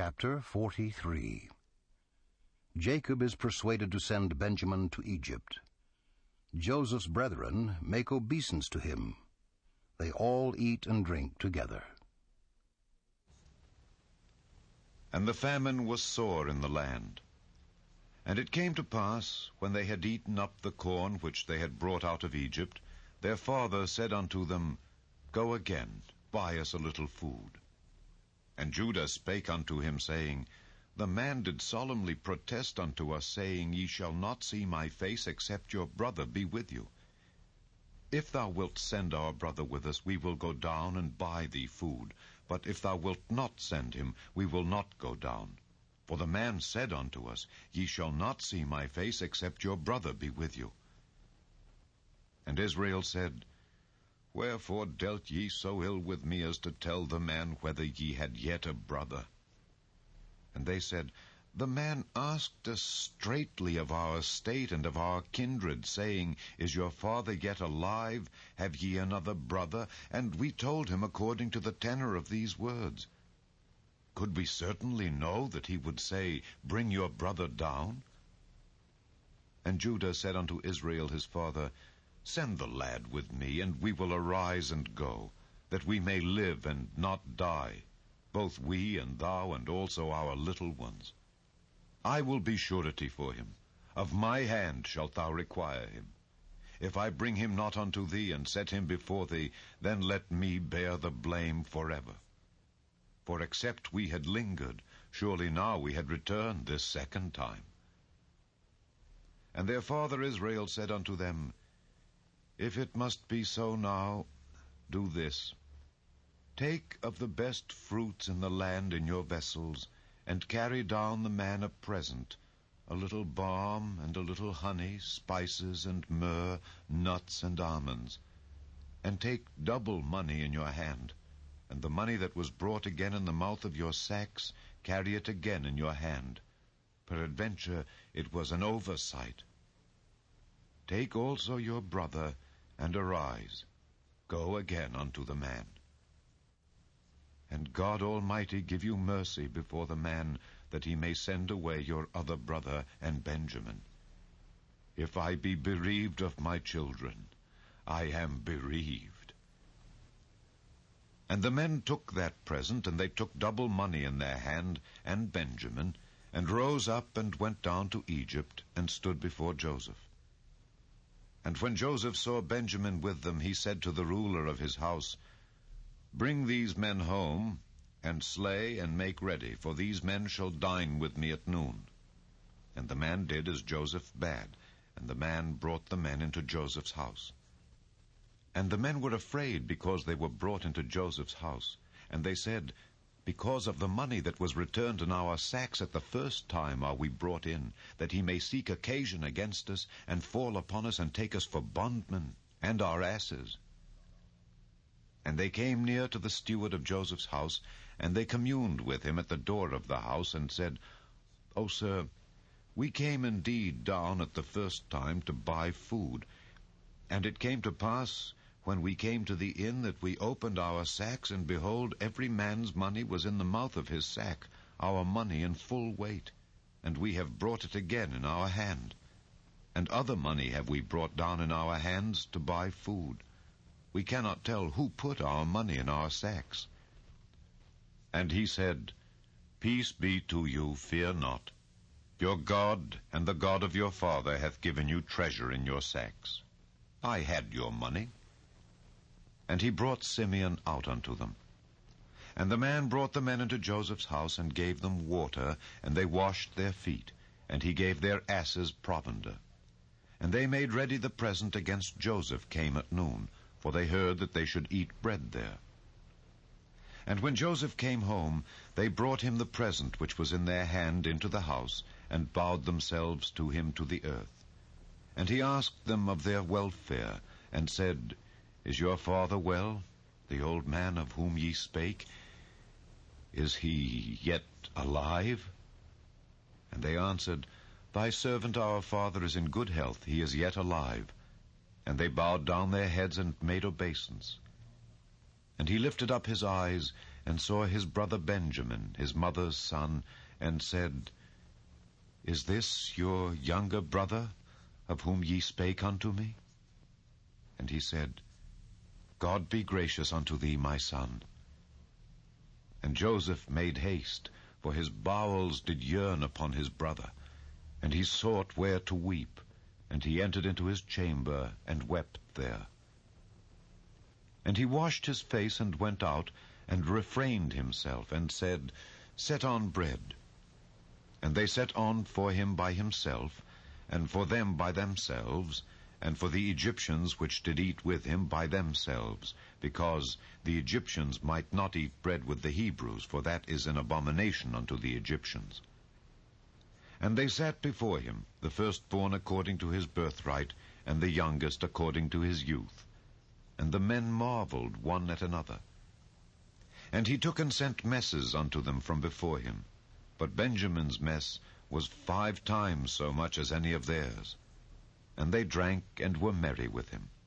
Chapter 43. Jacob is persuaded to send Benjamin to Egypt. Joseph's brethren make obeisance to him. They all eat and drink together. And the famine was sore in the land. And it came to pass, when they had eaten up the corn which they had brought out of Egypt, their father said unto them, Go again, buy us a little food. And Judah spake unto him, saying, The man did solemnly protest unto us, saying, Ye shall not see my face, except your brother be with you. If thou wilt send our brother with us, we will go down and buy thee food. But if thou wilt not send him, we will not go down. For the man said unto us, Ye shall not see my face, except your brother be with you. And Israel said, Wherefore dealt ye so ill with me as to tell the man whether ye had yet a brother? And they said, The man asked us straitly of our estate and of our kindred, saying, Is your father yet alive? Have ye another brother? And we told him according to the tenor of these words. Could we certainly know that he would say, Bring your brother down? And Judah said unto Israel his father, Send the lad with me, and we will arise and go, that we may live and not die, both we and thou, and also our little ones. I will be surety for him. Of my hand shalt thou require him. If I bring him not unto thee, and set him before thee, then let me bear the blame forever. For except we had lingered, surely now we had returned this second time. And their father Israel said unto them, If it must be so now, do this. Take of the best fruits in the land in your vessels, and carry down the man a present, a little balm and a little honey, spices and myrrh, nuts and almonds. And take double money in your hand, and the money that was brought again in the mouth of your sacks, carry it again in your hand. Peradventure it was an oversight. Take also your brother, and arise, go again unto the man. And God Almighty give you mercy before the man, that he may send away your other brother and Benjamin. If I be bereaved of my children, I am bereaved. And the men took that present, and they took double money in their hand, and Benjamin, and rose up and went down to Egypt, and stood before Joseph. And when Joseph saw Benjamin with them, he said to the ruler of his house, Bring these men home, and slay and make ready, for these men shall dine with me at noon. And the man did as Joseph bade, and the man brought the men into Joseph's house. And the men were afraid, because they were brought into Joseph's house. And they said, Because of the money that was returned in our sacks at the first time are we brought in, that he may seek occasion against us, and fall upon us, and take us for bondmen, and our asses. And they came near to the steward of Joseph's house, and they communed with him at the door of the house, and said, O sir, we came indeed down at the first time to buy food. And it came to pass, when we came to the inn, that we opened our sacks, and behold, every man's money was in the mouth of his sack, our money in full weight. And we have brought it again in our hand. And other money have we brought down in our hands to buy food. We cannot tell who put our money in our sacks. And he said, Peace be to you, fear not. Your God and the God of your father hath given you treasure in your sacks. I had your money. And he brought Simeon out unto them. And the man brought the men into Joseph's house, and gave them water, and they washed their feet, and he gave their asses provender. And they made ready the present against Joseph came at noon, for they heard that they should eat bread there. And when Joseph came home, they brought him the present which was in their hand into the house, and bowed themselves to him to the earth. And he asked them of their welfare, and said, Is your father well, the old man of whom ye spake? Is he yet alive? And they answered, Thy servant our father is in good health, he is yet alive. And they bowed down their heads and made obeisance. And he lifted up his eyes, and saw his brother Benjamin, his mother's son, and said, Is this your younger brother, of whom ye spake unto me? And he said, God be gracious unto thee, my son. And Joseph made haste, for his bowels did yearn upon his brother, and he sought where to weep, and he entered into his chamber, and wept there. And he washed his face, and went out, and refrained himself, and said, Set on bread. And they set on for him by himself, and for them by themselves, and for the Egyptians which did eat with him by themselves, because the Egyptians might not eat bread with the Hebrews, for that is an abomination unto the Egyptians. And they sat before him, the firstborn according to his birthright, and the youngest according to his youth. And the men marveled one at another. And he took and sent messes unto them from before him. But Benjamin's mess was 5 times so much as any of theirs. And they drank and were merry with him.